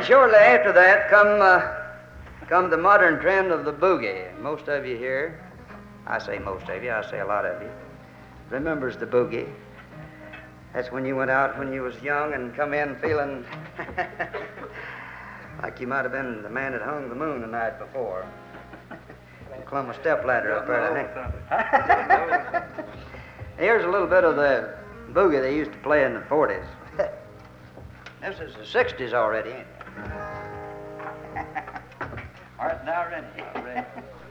then shortly after that come the modern trend of the boogie. Most of you here, I say most of you, I say a lot of you, remembers the boogie. That's when you went out when you was young and come in feeling like you might have been the man that hung the moon the night before. Climb a stepladder up there. Here's a little bit of the boogie they used to play in the 40s. This is the 60s already, ain't it? All right, now ready.